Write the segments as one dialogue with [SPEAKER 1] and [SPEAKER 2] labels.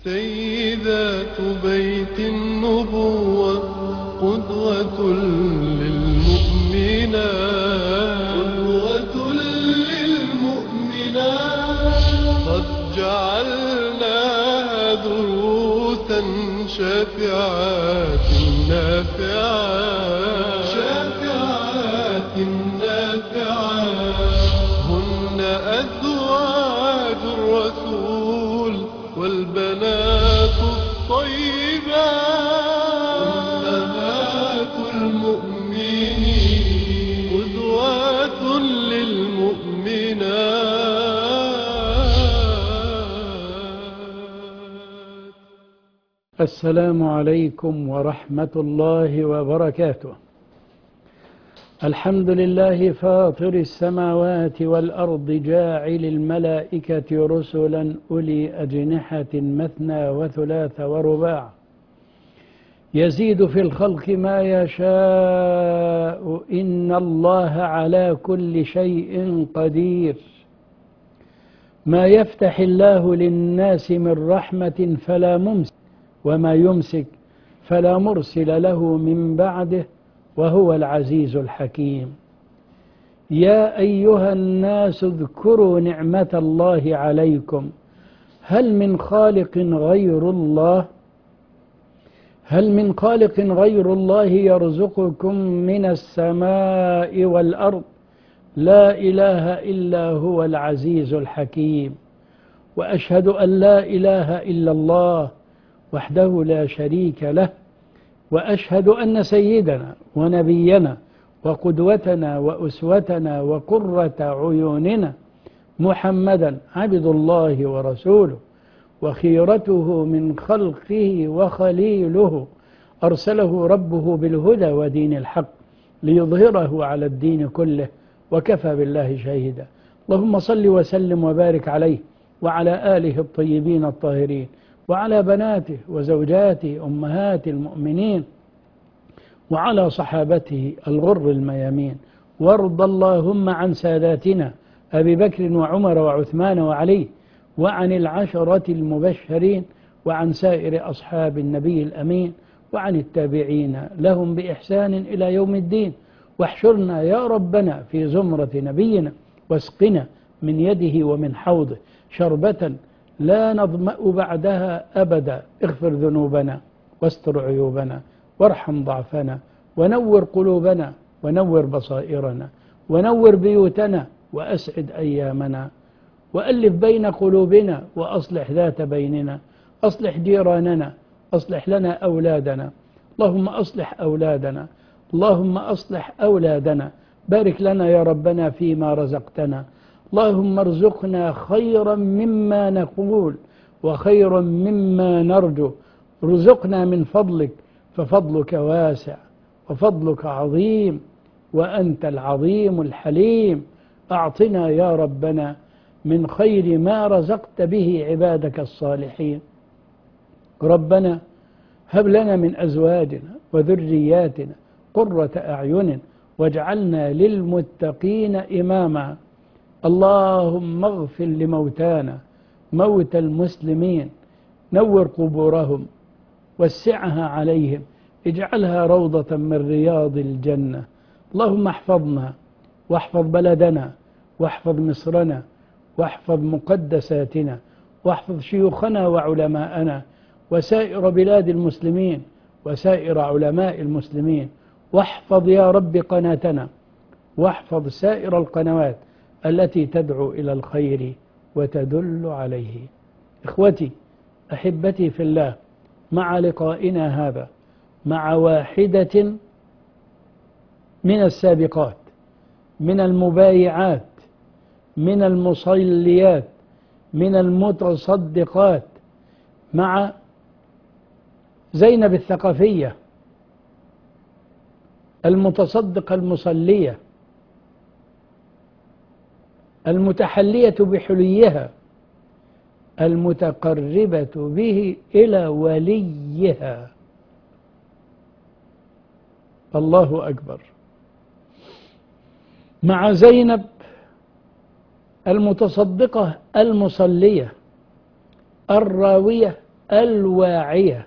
[SPEAKER 1] سيدات بيت النبوة قدوة للمؤمنات قد جعلناها دروسا شافعات نافعات هن أزواج الرسول والبنات الطيبات أمهات المؤمنين قدوات للمؤمنات.
[SPEAKER 2] السلام عليكم ورحمة الله وبركاته. الحمد لله فاطر السماوات والأرض جاعل الملائكة رسلا أولي أجنحة مثنى وثلاث ورباع يزيد في الخلق ما يشاء إن الله على كل شيء قدير. ما يفتح الله للناس من رحمة فلا ممسك وما يمسك فلا مرسل له من بعده وهو العزيز الحكيم. يا أيها الناس اذكروا نعمة الله عليكم هل من خالق غير الله؟ هل من خالق غير الله يرزقكم من السماء والأرض؟ لا إله إلا هو العزيز الحكيم. وأشهد أن لا إله إلا الله وحده لا شريك له، وأشهد أن سيدنا ونبينا وقدوتنا وأسوتنا وقرة عيوننا محمدا عبد الله ورسوله وخيرته من خلقه وخليله، أرسله ربه بالهدى ودين الحق ليظهره على الدين كله وكفى بالله شهيدا. اللهم صل وسلم وبارك عليه وعلى آله الطيبين الطاهرين وعلى بناته وزوجاته أمهات المؤمنين وعلى صحابته الغر الميامين. وارض اللهم عن ساداتنا أبي بكر وعمر وعثمان وعلي وعن العشرة المبشرين وعن سائر أصحاب النبي الأمين وعن التابعين لهم بإحسان إلى يوم الدين. واحشرنا يا ربنا في زمرة نبينا واسقنا من يده ومن حوضه شربة لا نظمأ بعدها أبدا. اغفر ذنوبنا واستر عيوبنا وارحم ضعفنا ونور قلوبنا ونور بصائرنا ونور بيوتنا وأسعد أيامنا وألف بين قلوبنا وأصلح ذات بيننا. أصلح جيراننا، أصلح لنا أولادنا، اللهم أصلح أولادنا، اللهم أصلح أولادنا. بارك لنا يا ربنا فيما رزقتنا، اللهم ارزقنا خيرا مما نقول وخيرا مما نرجو. رزقنا من فضلك ففضلك واسع وفضلك عظيم وأنت العظيم الحليم. أعطنا يا ربنا من خير ما رزقت به عبادك الصالحين. ربنا هب لنا من أزواجنا وذرياتنا قرة أعين واجعلنا للمتقين إماما. اللهم اغفر لموتانا موتى المسلمين، نور قبورهم وسعها عليهم، اجعلها روضة من رياض الجنة. اللهم احفظنا واحفظ بلدنا واحفظ مصرنا واحفظ مقدساتنا واحفظ شيوخنا وعلماءنا وسائر بلاد المسلمين وسائر علماء المسلمين. واحفظ يا رب قناتنا واحفظ سائر القنوات التي تدعو إلى الخير وتدل عليه. إخوتي أحبتي في الله، مع لقائنا هذا مع واحدة من السابقات، من المبايعات، من المصليات، من المتصدقات، مع زينب الثقفية المتصدقة المصلية المتحلية بحليها المتقربة به إلى وليها. الله أكبر. مع زينب المتصدقة المصلية الراوية الواعية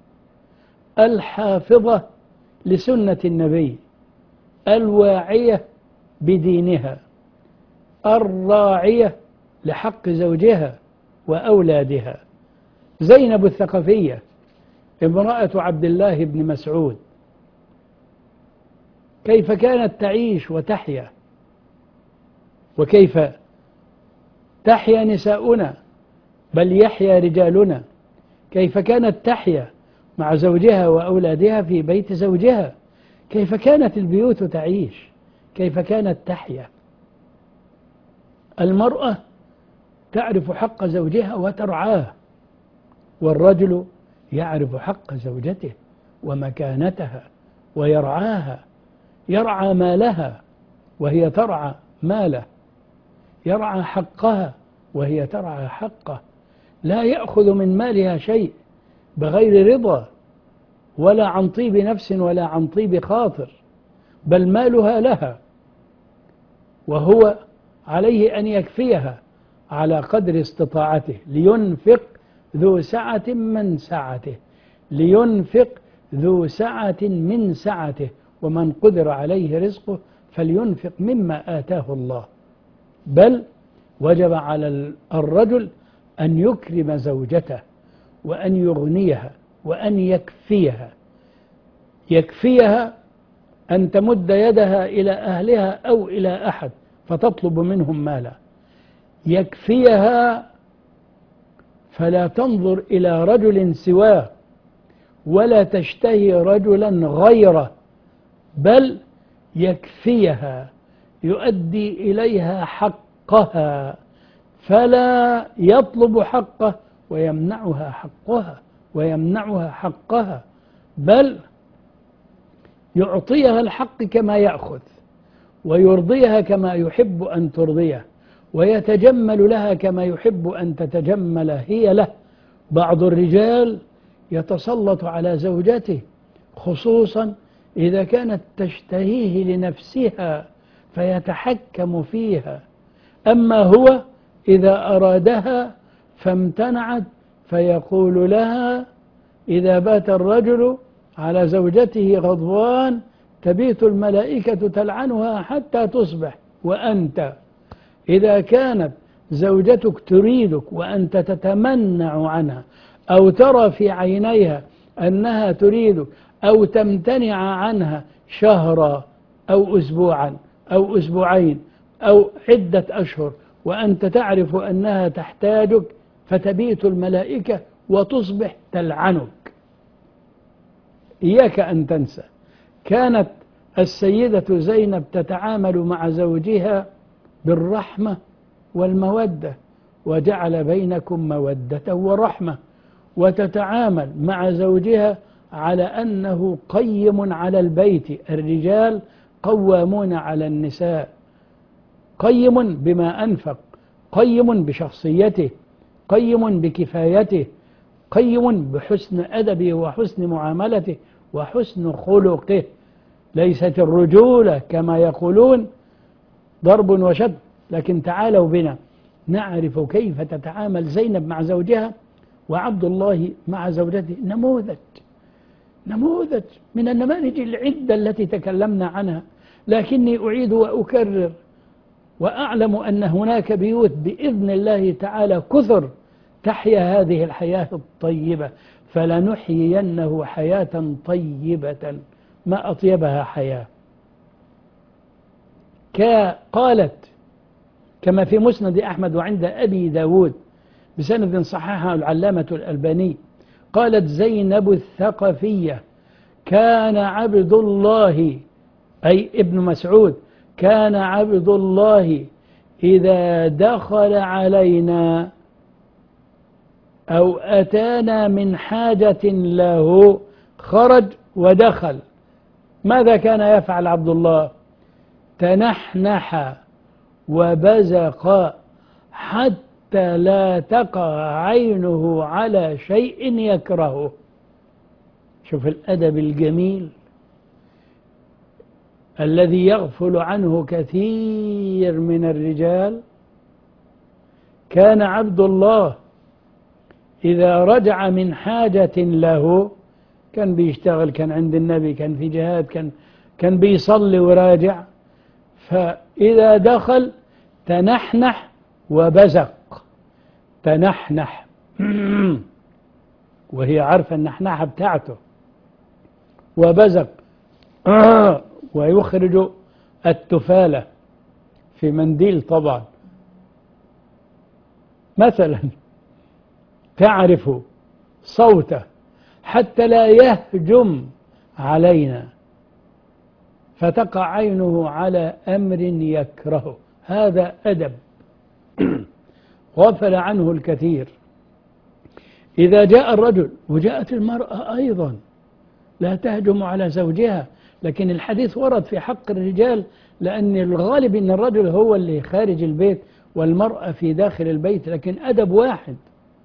[SPEAKER 2] الحافظة لسنة النبي، الواعية بدينها، الراعية لحق زوجها وأولادها. زينب الثقفية امرأة عبد الله بن مسعود، كيف كانت تعيش وتحيا، وكيف تحيا نساؤنا بل يحيا رجالنا، كيف كانت تحيا مع زوجها وأولادها في بيت زوجها، كيف كانت البيوت تعيش، كيف كانت تحيا. المرأة تعرف حق زوجها وترعاه، والرجل يعرف حق زوجته ومكانتها ويرعاها، يرعى مالها وهي ترعى ماله، يرعى حقها وهي ترعى حقه، لا يأخذ من مالها شيء بغير رضا ولا عن طيب نفس ولا عن طيب خاطر، بل مالها لها، وهو عليه أن يكفيها على قدر استطاعته. لينفق ذو سعة من سعته، لينفق ذو سعة من سعته، ومن قدر عليه رزقه فلينفق مما آتاه الله. بل وجب على الرجل أن يكرم زوجته وأن يغنيها وأن يكفيها. يكفيها أن تمد يدها إلى أهلها أو إلى أحد فتطلب منهم مالا، يكفيها فلا تنظر إلى رجل سواه ولا تشتهي رجلا غيره، بل يكفيها، يؤدي إليها حقها، فلا يطلب حقه ويمنعها حقها ويمنعها حقها، بل يعطيها الحق كما يأخذ، ويرضيها كما يحب أن ترضيه، ويتجمل لها كما يحب أن تتجمل هي له. بعض الرجال يتسلط على زوجته خصوصا إذا كانت تشتهيه لنفسها فيتحكم فيها، أما هو إذا أرادها فامتنعت فيقول لها: إذا بات الرجل على زوجته غضبان تبيت الملائكة تلعنها حتى تصبح. وأنت إذا كانت زوجتك تريدك وأنت تتمنع عنها، أو ترى في عينيها أنها تريدك، أو تمتنع عنها شهرا أو أسبوعا أو أسبوعين أو عدة أشهر، وأنت تعرف أنها تحتاجك، فتبيت الملائكة وتصبح تلعنك. إياك أن تنسى، كانت السيدة زينب تتعامل مع زوجها بالرحمة والمودة، وجعل بينكم مودة ورحمة، وتتعامل مع زوجها على أنه قيم على البيت. الرجال قوامون على النساء، قيم بما أنفق، قيم بشخصيته، قيم بكفايته، قيم بحسن أدبه وحسن معاملته وحسن خلقه. ليست الرجولة كما يقولون ضرب وشد، لكن تعالوا بنا نعرف كيف تتعامل زينب مع زوجها وعبد الله مع زوجته. نموذج من النماذج العدة التي تكلمنا عنها، لكني أعيد وأكرر، وأعلم أن هناك بيوت بإذن الله تعالى كثر تحيا هذه الحياة الطيبة، فلنحيينه حياة طيبة ما أطيبها حياة. قالت كما في مسند أحمد وعند أبي داود بسند صححه العلامة الألباني، قالت زينب الثقفية: كان عبد الله، أي ابن مسعود، كان عبد الله إذا دخل علينا أو أتانا من حاجة له خرج ودخل. ماذا كان يفعل عبد الله؟ تنحنح وبزق حتى لا تقع عينه على شيء يكرهه. شوف الأدب الجميل الذي يغفل عنه كثير من الرجال. كان عبد الله إذا رجع من حاجة له، كان بيشتغل، كان عند النبي، كان في جهاد، كان بيصلي وراجع، فإذا دخل تنحنح وبزق. تنحنح وهي عارفة النحنحة بتاعته، وبزق ويخرج التفالة في منديل طبعا. مثلا تعرف صوته حتى لا يهجم علينا، فتقع عينه على أمر يكرهه. هذا أدب غفل عنه الكثير. إذا جاء الرجل، وجاءت المرأة أيضا لا تهجم على زوجها، لكن الحديث ورد في حق الرجال، لأن الغالب أن الرجل هو اللي خارج البيت والمرأة في داخل البيت، لكن أدب واحد.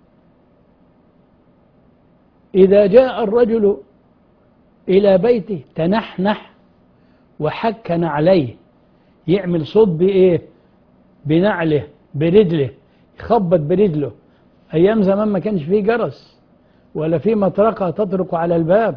[SPEAKER 2] إذا جاء الرجل إلى بيته تنحنح وحكن عليه، يعمل صوت بإيه؟ بنعله، برجله، يخبط برجله. أيام زمان ما كانش فيه جرس ولا فيه مطرقة تطرق على الباب،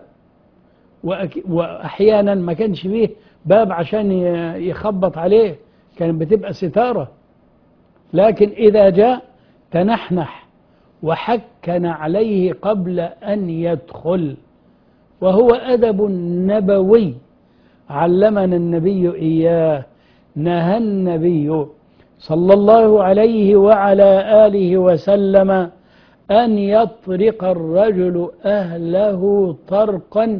[SPEAKER 2] وأحيانا ما كانش فيه باب عشان يخبط عليه، كانت بتبقى ستارة. لكن إذا جاء تنحنح وحكن عليه قبل أن يدخل، وهو أدب نبوي علمنا النبي إياه. نهى النبي صلى الله عليه وعلى آله وسلم أن يطرق الرجل أهله طرقا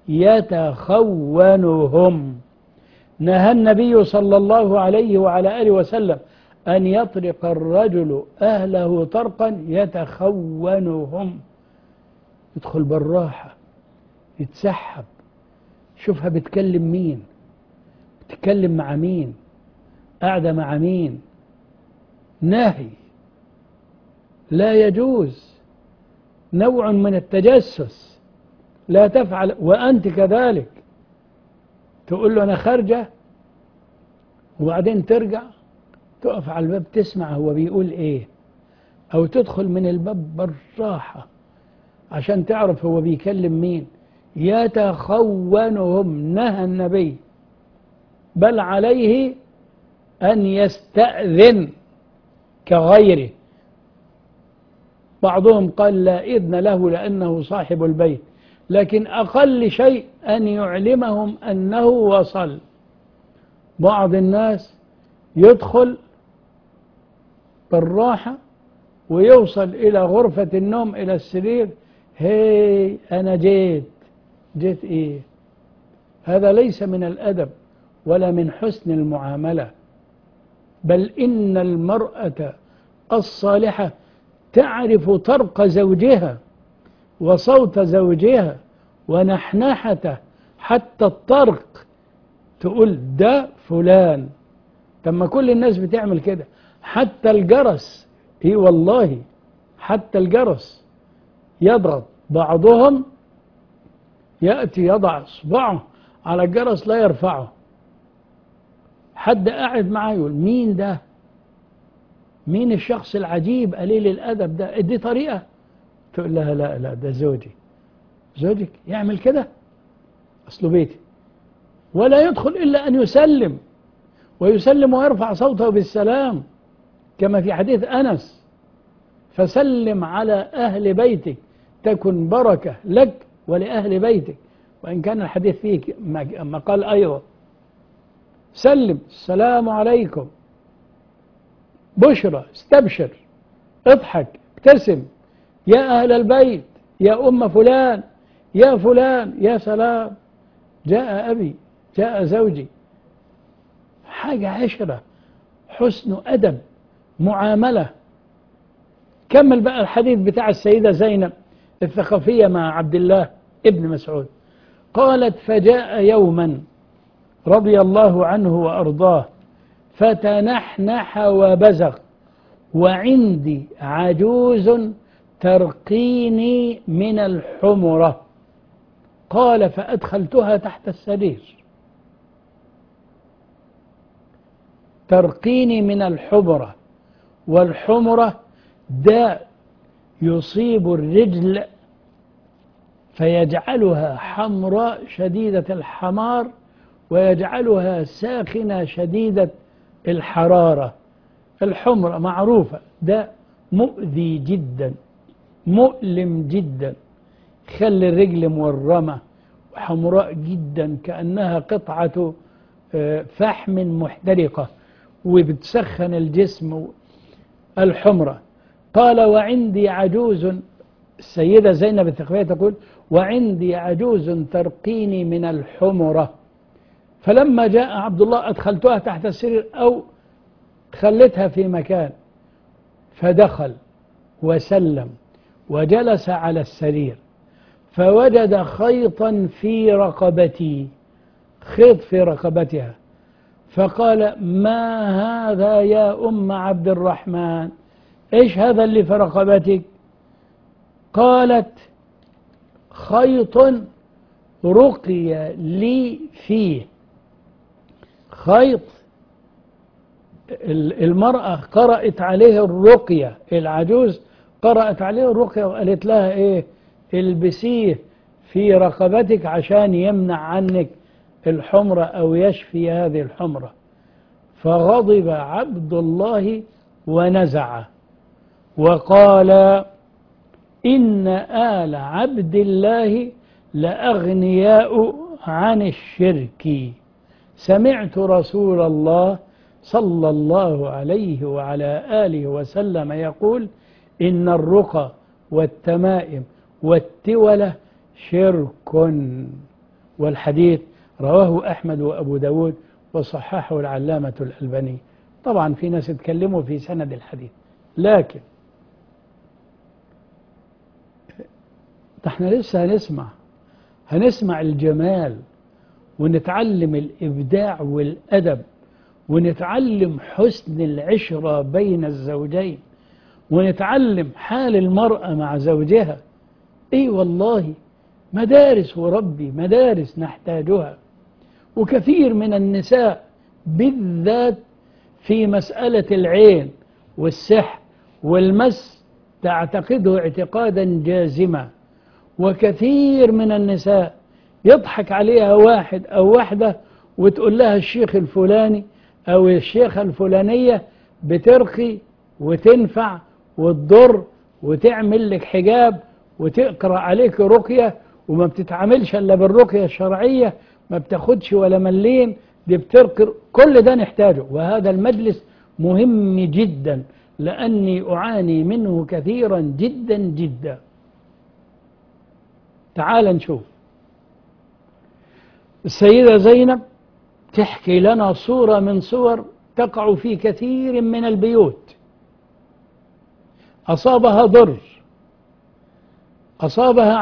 [SPEAKER 2] يتخونهم. نهى النبي صلى الله عليه وعلى آله وسلم أن يطرق الرجل أهله طرقا يتخونهم. يدخل بالراحة، يتسحب، شوفها بتكلم مين، بتتكلم مع مين، قاعدة مع مين. نهي، لا يجوز، نوع من التجسس، لا تفعل. وأنت كذلك تقول له أنا خارجة، وبعدين ترجع تقف على الباب تسمع هو بيقول إيه، أو تدخل من الباب بالراحة عشان تعرف هو بيكلم مين. يتخونهم نهى النبي، بل عليه أن يستأذن كغيره. بعضهم قال لا إذن له لأنه صاحب البيت، لكن أقل شيء أن يعلمهم أنه وصل. بعض الناس يدخل بالراحة ويوصل إلى غرفة النوم، إلى السرير، هي أنا جيت إيه؟ هذا ليس من الأدب ولا من حسن المعاملة. بل إن المرأة الصالحة تعرف طرق زوجها وصوت زوجها ونحنحته، حتى الطرق تقول ده فلان. تم كل الناس بتعمل كده، حتى الجرس. اي والله، حتى الجرس يضغط. بعضهم يأتي يضع إصبعه على الجرس لا يرفعه، حد قاعد معاه يقول مين ده؟ مين الشخص العجيب قليل الأدب ده؟ دي طريقة؟ تقول لها لا لا، ده زوجي. زوجك يعمل كده؟ أصله بيتي. ولا يدخل إلا أن يسلم، ويسلم ويرفع صوته بالسلام، كما في حديث أنس: فسلم على أهل بيتك تكن بركة لك ولأهل بيتك. وإن كان الحديث فيه ما قال أيوة، سلم، السلام عليكم، بشرى، استبشر، اضحك، ابتسم، يا أهل البيت، يا أم فلان، يا فلان، يا سلام، جاء أبي، جاء زوجي. حاجة عشرة، حسن أدب، معاملة. كمل بقى الحديث بتاع السيدة زينب الثقفية مع عبد الله ابن مسعود. قالت: فجاء يوما رضي الله عنه وأرضاه فتنحنح وبزق وعندي عجوز ترقيني من الحمرة. قال: فأدخلتها تحت السرير. ترقيني من الحمرة، والحمرة داء يصيب الرجل فيجعلها حمراء شديدة الحمار ويجعلها ساخنة شديدة الحرارة. الحمرة معروفة، ده مؤذي جدا، مؤلم جدا، خلي الرجل مورمة وحمراء جدا كأنها قطعة فحم محترقة وبتسخن الجسم. الحمرة. قال وعندي عجوز، السيدة زينب الثقفية تقول وعندي عجوز ترقيني من الحمرة، فلما جاء عبد الله أدخلتها تحت السرير أو خلتها في مكان، فدخل وسلم وجلس على السرير فوجد خيطا في رقبتي، خيط في رقبتها، فقال ما هذا يا أم عبد الرحمن؟ إيش هذا اللي في رقبتك؟ قالت خيط رقي لي فيه. خيط المرأة قرأت عليه الرقية، العجوز قرأت عليه الرقية وقالت لها إيه؟ البسيه في رقبتك عشان يمنع عنك الحمرة أو يشفي هذه الحمرة. فغضب عبد الله ونزع وقال إن آل عبد الله لأغنياء عن الشرك، سمعت رسول الله صلى الله عليه وعلى آله وسلم يقول إن الرقى والتمائم والتولة شرك. والحديث رواه أحمد وأبو داود وصححه العلامة الألباني. طبعا في ناس اتكلموا في سند الحديث، لكن احنا لسه هنسمع الجمال ونتعلم الإبداع والأدب ونتعلم حسن العشرة بين الزوجين ونتعلم حال المرأة مع زوجها. اي والله مدارس وربي مدارس نحتاجها. وكثير من النساء بالذات في مسألة العين والسحر والمس تعتقده اعتقادا جازما، وكثير من النساء يضحك عليها واحد أو واحدة وتقول لها الشيخ الفلاني أو الشيخة الفلانية بترقي وتنفع وتضر وتعمل لك حجاب وتقرأ عليك رقية وما بتتعاملش إلا بالرقية الشرعية، ما بتاخدش ولا ملين، دي بترقي. كل ده نحتاجه، وهذا المجلس مهم جدا لأني أعاني منه كثيرا جدا جدا. تعال نشوف السيدة زينب تحكي لنا صورة من صور تقع في كثير من البيوت. أصابها ضر، أصابها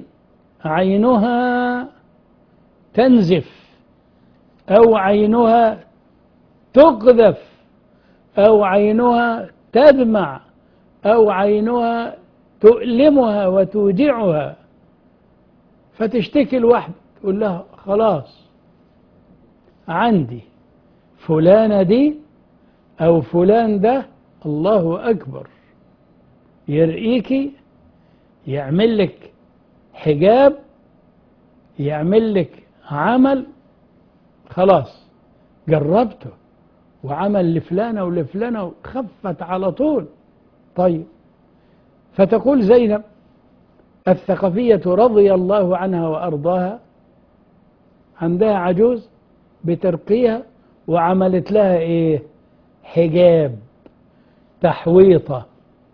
[SPEAKER 2] عينها تنزف أو عينها تقذف أو عينها تدمع أو عينها تؤلمها وتوجعها، فتشتكي الواحدة تقول لها خلاص عندي فلانة دي أو فلان ده الله أكبر يرقيكي، يعمل لك حجاب، يعمل لك عمل. خلاص جربته وعمل لفلانة ولفلانة وخفت على طول. طيب، فتقول زينب الثقفية رضي الله عنها وأرضاها عندها عجوز بترقيها وعملت لها إيه؟ حجاب، تحويطة،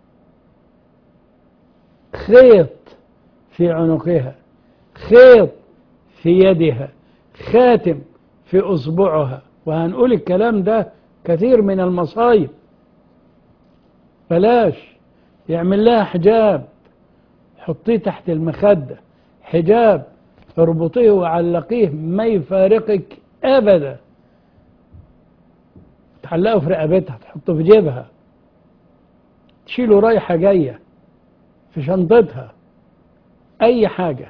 [SPEAKER 2] خيط في عنقها، خيط في يدها، خاتم في أصبعها. وهنقول الكلام ده كثير من المصايب. بلاش، يعمل لها حجاب حطيه تحت المخدة، حجاب اربطيه وعلقيه ما يفارقك أبدا، تعلقه في رقبتها، تحطه في جيبها، تشيله رايحة جاية في شنطتها، أي حاجة.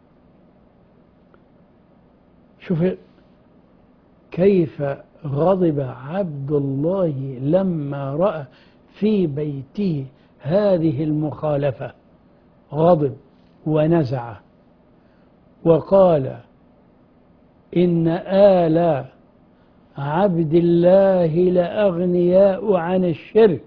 [SPEAKER 2] شوف كيف غضب عبد الله لما رأى في بيته هذه المخالفة غضب ونزع وقال إن آل عبد الله لأغنياء عن الشرك.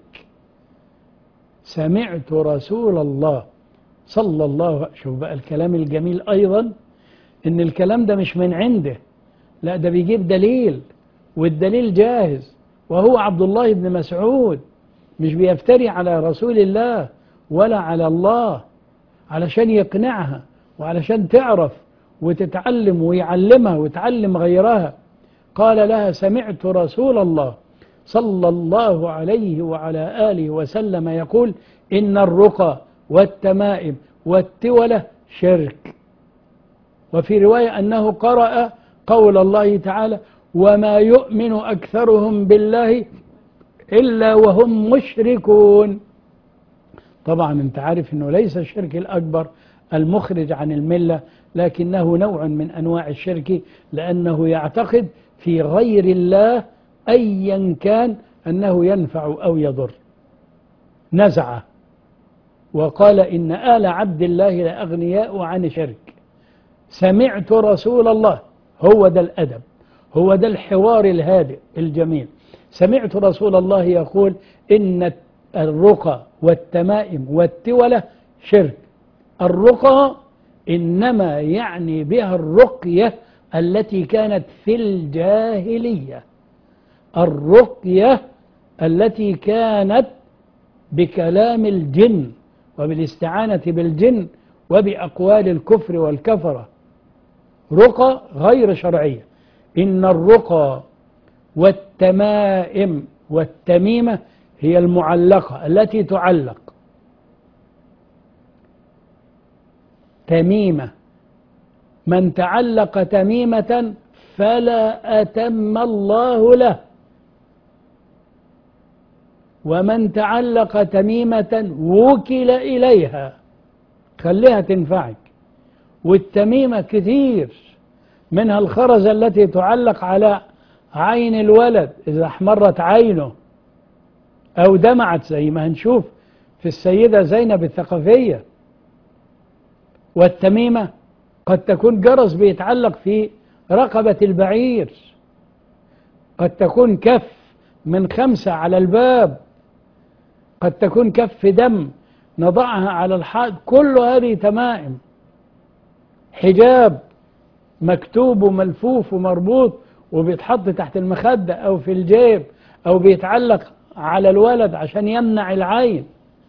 [SPEAKER 2] سمعت رسول الله صلى الله عليه وسلم. شوف بقى الكلام الجميل أيضا، إن الكلام ده مش من عنده، لا ده بيجيب دليل، والدليل جاهز، وهو عبد الله بن مسعود، مش بيفتري على رسول الله ولا على الله، علشان يقنعها وعلشان تعرف وتتعلم ويعلمها وتعلم غيرها. قال لها سمعت رسول الله صلى الله عليه وعلى آله وسلم يقول إن الرقى والتمائم والتولة شرك. وفي رواية أنه قرأ قول الله تعالى وما يؤمن أكثرهم بالله إلا وهم مشركون. طبعا انت عارف أنه ليس الشرك الأكبر المخرج عن الملة، لكنه نوع من أنواع الشرك، لأنه يعتقد في غير الله أيا كان أنه ينفع أو يضر. نزع وقال إن آل عبد الله لأغنياء عن شرك. سمعت رسول الله، هو ده الأدب، هو ده الحوار الهادئ الجميل. سمعت رسول الله يقول إن الرقى والتمائم والتولة شرك. الرقى إنما يعني بها الرقية التي كانت في الجاهلية، الرقية التي كانت بكلام الجن وبالاستعانة بالجن وبأقوال الكفر والكفرة، رقى غير شرعية. إن الرقى والتمائم والتميمة هي المعلقة التي تعلق. تميمة، من تعلق تميمة فلا أتم الله له، ومن تعلق تميمة وكل إليها، خليها تنفعك. والتميمة كثير، منها الخرزة التي تعلق على عين الولد إذا احمرت عينه أو دمعت، زي ما هنشوف في السيدة زينب الثقفية. والتميمة قد تكون جرس بيتعلق في رقبة البعير، قد تكون كف من 5 على الباب، قد تكون كف دم نضعها على الحائط، كل هذه تمائم. حجاب مكتوب وملفوف ومربوط وبيتحط تحت المخدة أو في الجيب أو بيتعلق على الولد عشان يمنع العين.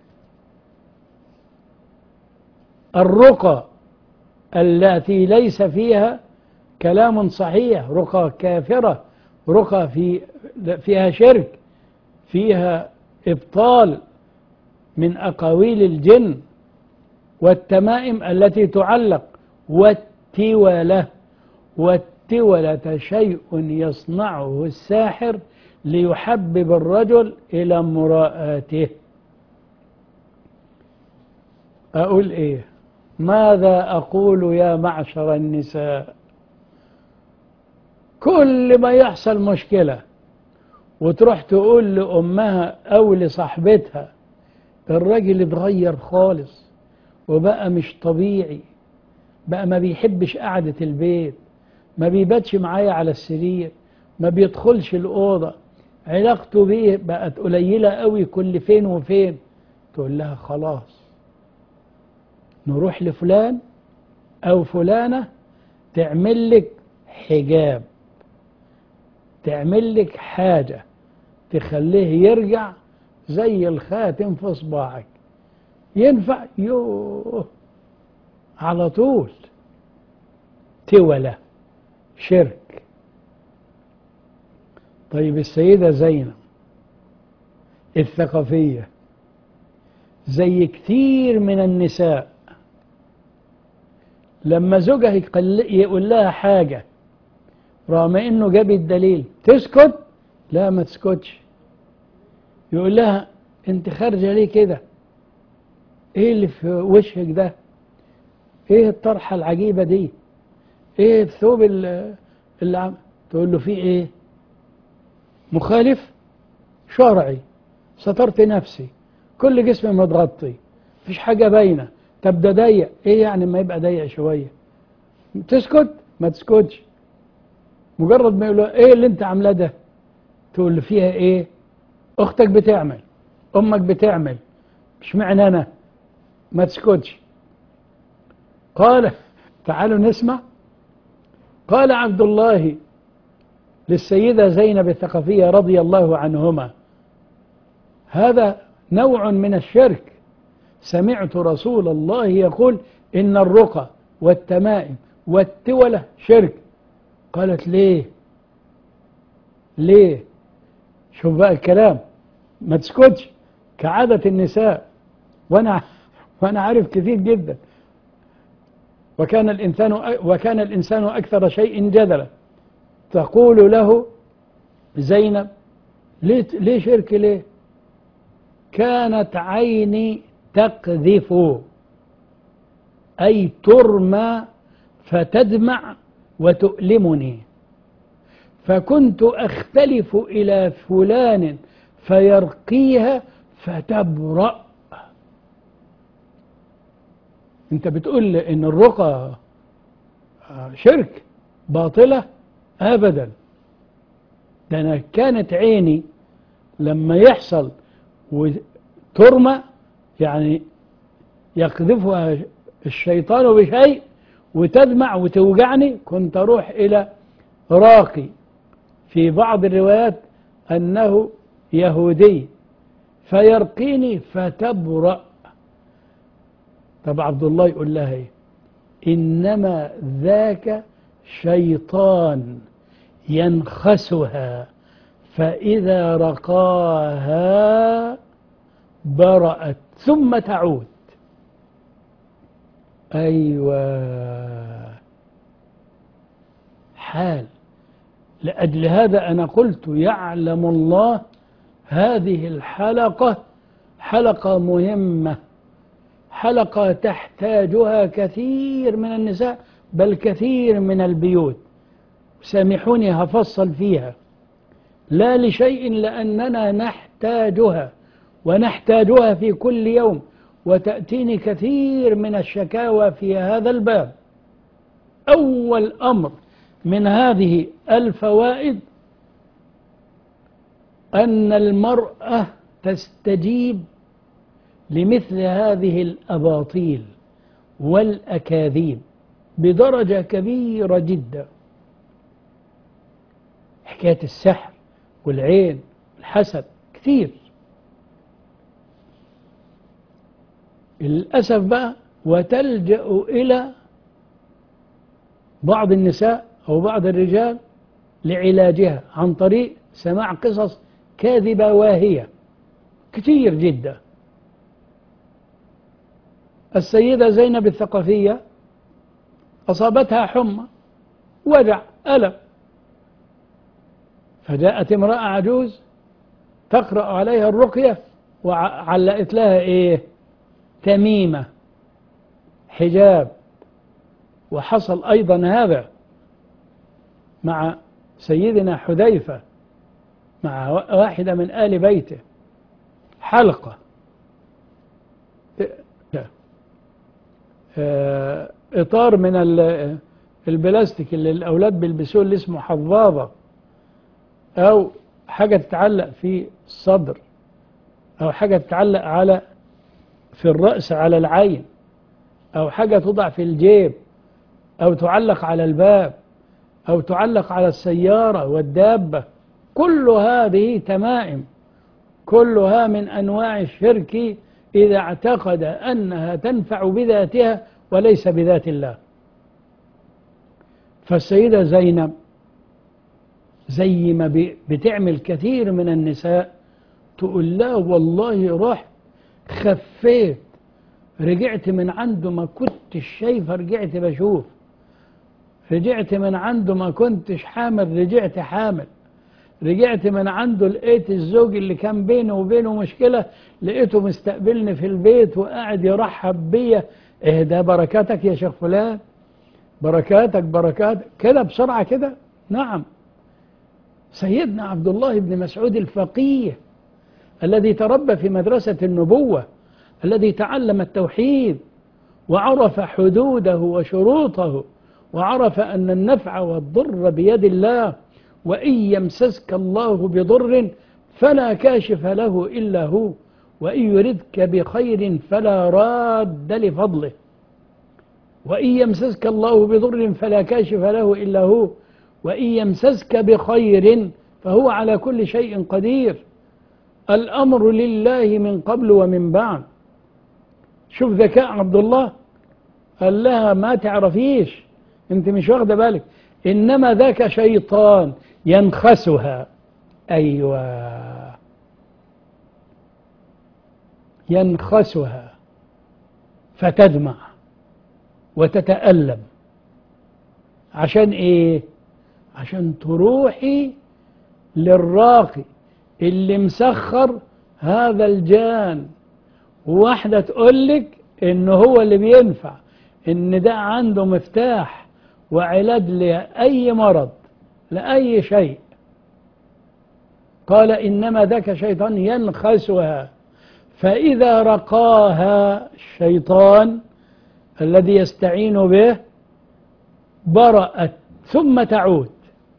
[SPEAKER 2] الرقى التي ليس فيها كلام صحيح، رقى كافرة، رقى فيها شرك، فيها إبطال من أقاويل الجن. والتمائم التي تعلق. والتولة، والتولة شيء يصنعه الساحر ليحبب الرجل إلى امرأته. أقول إيه؟ ماذا أقول يا معشر النساء؟ كل ما يحصل مشكلة وتروح تقول لأمها أو لصاحبتها الراجل اتغير خالص وبقى مش طبيعي، بقى ما بيحبش قعدة البيت، ما بيباتش معايا على السرير، ما بيدخلش الأوضة، علاقته بيه بقت قليلة قوي كل فين وفين، تقول لها خلاص نروح لفلان أو فلانة تعمل لك حجاب، تعمل لك حاجة تخليه يرجع زي الخاتم في صباعك. ينفع؟ يوه على طول. تولة شرك. طيب السيدة زينب الثقفية زي كثير من النساء لما زوجها يقول لها حاجة رغم انه جاب الدليل تسكت، لا ما تسكتش. يقول لها انت خارجة ليه كده؟ ايه اللي في وشك ده؟ ايه الطرحة العجيبة دي؟ ايه الثوب اللي تقول له فيه ايه؟ مخالف شرعي، سترت نفسي كل جسمي متغطي، مفيش حاجة باينة. طب ده ضيق، ايه يعني ما يبقى ضيق شوية؟ تسكت؟ ما تسكتش. مجرد ما يقولوا ايه اللي انت عاملاه ده، تقول له فيها ايه؟ اختك بتعمل، امك بتعمل، مش معنى انا. ما تسكتش. قال تعالوا نسمع. قال عبد الله للسيدة زينب الثقفية رضي الله عنهما: هذا نوع من الشرك، سمعت رسول الله يقول إن الرقى والتمائم والتولة شرك. قالت ليه؟ ليه؟ شوف بقى الكلام، ما تسكتش كعادة النساء. وأنا عارف كثير جدا. وكان الإنسان أكثر شيء جدلا. تقول له زينب: ليه شرك ليه؟ كانت عيني تقذف، أي ترمى فتدمع وتؤلمني، فكنت أختلف إلى فلان فيرقيها فتبرأ. أنت بتقول إن الرقى شرك باطلة؟ أبدا. ده أنا كانت عيني لما يحصل وترمى، يعني يقذفها الشيطان بشيء وتدمع وتوجعني، كنت أروح إلى راقي، في بعض الروايات أنه يهودي، فيرقيني فتبرأ. طب عبد الله يقول لها إيه؟ إنما ذاك شيطان ينخسها، فإذا رقاها برأت ثم تعود. أيوة، حال. لأجل هذا أنا قلت يعلم الله هذه الحلقة حلقة مهمة، حلقة تحتاجها كثير من النساء، بل كثير من البيوت. سامحوني هفصل فيها، لا لشيء، لأننا نحتاجها ونحتاجها في كل يوم، وتأتيني كثير من الشكاوى في هذا الباب. أول أمر من هذه الفوائد أن المرأة تستجيب لمثل هذه الأباطيل والأكاذيب بدرجة كبيرة جدا. حكاية السحر والعين والحسد كثير للأسف بقى، وتلجأ إلى بعض النساء أو بعض الرجال لعلاجها عن طريق سماع قصص كاذبة واهية كثير جدا. السيدة زينب الثقفية أصابتها حمى، وجع، ألم، فجاءت امرأة عجوز تقرأ عليها الرقية، وعلقت لها إيه؟ تميمة، حجاب. وحصل أيضا هذا مع سيدنا حذيفة مع واحدة من آل بيته، حلقة إطار من البلاستيك اللي الأولاد بيلبسوه اللي اسمه حظاظة، أو حاجة تتعلق في الصدر، أو حاجة تتعلق في الرأس على العين، أو حاجة توضع في الجيب، أو تعلق على الباب، أو تعلق على السيارة والدابة. كل هذه تمائم، كلها من أنواع الشرك إذا اعتقد أنها تنفع بذاتها وليس بذات الله. فالسيدة زينب زي ما بتعمل كثير من النساء، تقول لا والله رحت خفيت، رجعت من عنده ما كنتش شايفة رجعت بشوف، رجعت من عنده ما كنتش حامل رجعت حامل، رجعت من عنده لقيت الزوج اللي كان بينه وبينه مشكلة لقيته مستقبلني في البيت وقاعد يرحب بيا. ايه ده؟ بركاتك يا شيخ فلان، بركاتك بركاتك كده بسرعة كده. نعم، سيدنا عبد الله بن مسعود الفقيه الذي تربى في مدرسة النبوة، الذي تعلم التوحيد وعرف حدوده وشروطه، وعرف أن النفع والضر بيد الله، وإن يمسسك الله بضر فلا كاشف له إلا هو، وإن يردك بخير فلا راد لفضله. وإن يمسسك الله بضر فلا كاشف له إلا هو، وإن يمسسك بخير فهو على كل شيء قدير. الأمر لله من قبل ومن بعد. شوف ذكاء عبد الله، قال لها ما تعرفيش، انت مش واخده بالك، إنما ذاك شيطان ينخسها. أيوة، ينخسها فتدمع وتتألم. عشان إيه؟ عشان تروحي للراقي اللي مسخر هذا الجان، وواحدة تقولك إنه هو اللي بينفع، إن ده عنده مفتاح وعلاج لأي مرض لأي شيء. قال إنما ذاك شيطان ينخسها، فإذا رقاها الشيطان الذي يستعين به برأت ثم تعود.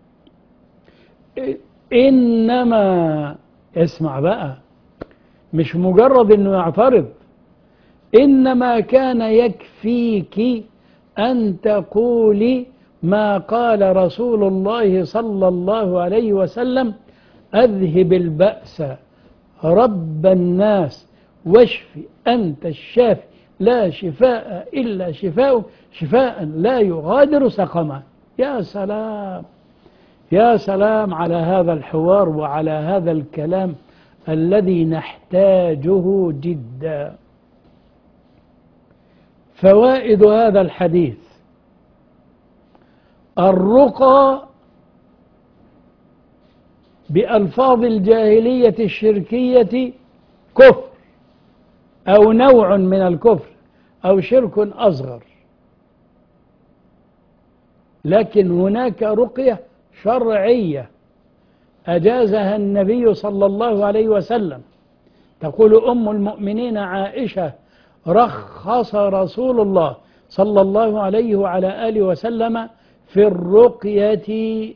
[SPEAKER 2] إنما اسمع بقى، مش مجرد إنه يعترض، إنما كان يكفيك أن تقولي ما قال رسول الله صلى الله عليه وسلم: أذهب البأس رب الناس واشفي أنت الشافي لا شفاء إلا شفاء، شفاء لا يغادر سقما. يا سلام، يا سلام على هذا الحوار وعلى هذا الكلام الذي نحتاجه جدا. فوائد هذا الحديث: الرقى بألفاظ الجاهلية الشركية كفر أو نوع من الكفر أو شرك أصغر، لكن هناك رقية شرعية أجازها النبي صلى الله عليه وسلم. تقول أم المؤمنين عائشة: رخص رسول الله صلى الله عليه وعلى آله وسلم في الرقية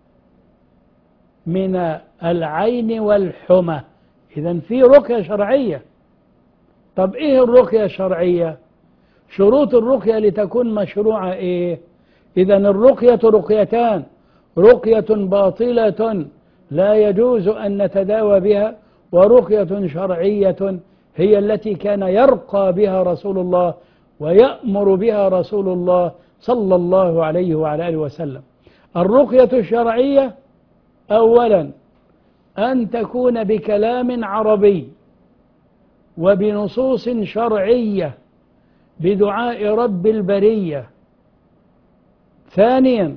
[SPEAKER 2] من العين والحمى. إذن في رقية شرعية. طب إيه الرقية الشرعية؟ شروط الرقية لتكون مشروعة إيه؟ إذن الرقية رقيتان: رقية باطلة لا يجوز أن نتداوى بها، ورقية شرعية هي التي كان يرقى بها رسول الله ويأمر بها رسول الله صلى الله عليه وعلى آله وسلم. الرقية الشرعية أولا أن تكون بكلام عربي وبنصوص شرعية بدعاء رب البرية. ثانيا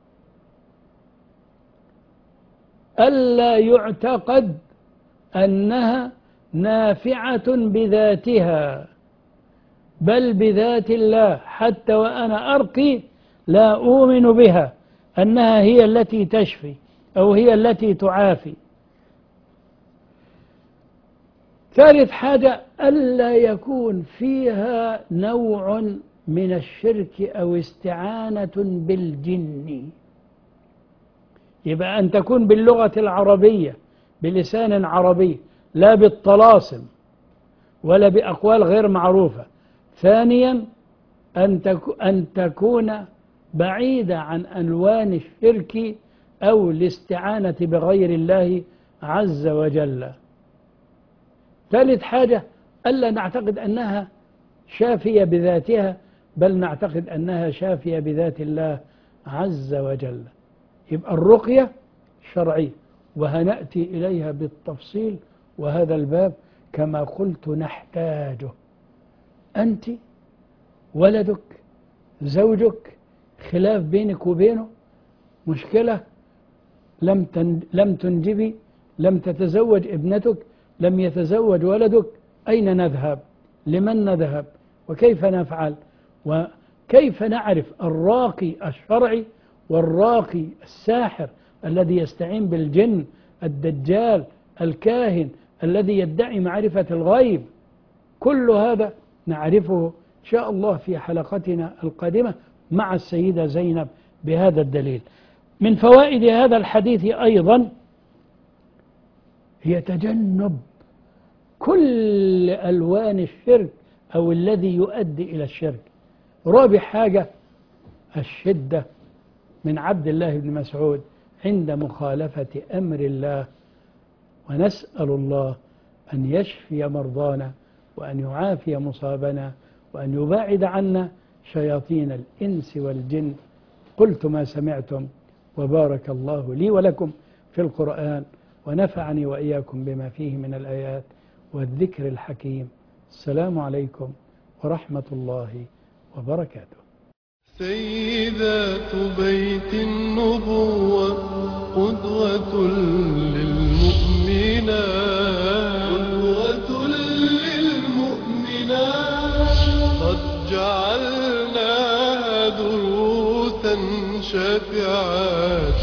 [SPEAKER 2] ألا يعتقد أنها نافعة بذاتها بل بذات الله، حتى وأنا أرقي لا أؤمن بها أنها هي التي تشفي أو هي التي تعافي. ثالث حاجة ألا يكون فيها نوع من الشرك أو استعانة بالجن. يبقى أن تكون باللغة العربية بلسان عربي، لا بالطلاسم ولا بأقوال غير معروفة. ثانيا أن تكون بعيدة عن ألوان الشرك أو الاستعانة بغير الله عز وجل. ثالث حاجة ألا نعتقد أنها شافية بذاتها، بل نعتقد أنها شافية بذات الله عز وجل. يبقى الرقية شرعية، وهنأتي إليها بالتفصيل، وهذا الباب كما قلت نحتاجه. أنت، ولدك، زوجك، خلاف بينك وبينه، مشكلة، لم تنجبي، لم تتزوج ابنتك، لم يتزوج ولدك، أين نذهب؟ لمن نذهب؟ وكيف نفعل؟ وكيف نعرف الراقي الشرعي والراقي الساحر الذي يستعين بالجن، الدجال، الكاهن، الذي يدعي معرفة الغيب. كل هذا نعرفه إن شاء الله في حلقتنا القادمة مع السيدة زينب بهذا الدليل. من فوائد هذا الحديث أيضا هي تجنب كل ألوان الشرك أو الذي يؤدي إلى الشرك. رابع حاجة الشدة من عبد الله بن مسعود عند مخالفة أمر الله، ونسأل الله أن يشفي مرضانا وأن يعافي مصابنا وأن يباعد عنا شياطين الإنس والجن. قلت ما سمعتم، وبارك الله لي ولكم في القرآن، ونفعني وإياكم بما فيه من الآيات والذكر الحكيم. السلام عليكم ورحمة الله وبركاته.
[SPEAKER 1] سيدات بيت النبوة قدوة للمؤمنات قد جعلنا دروسا شافعات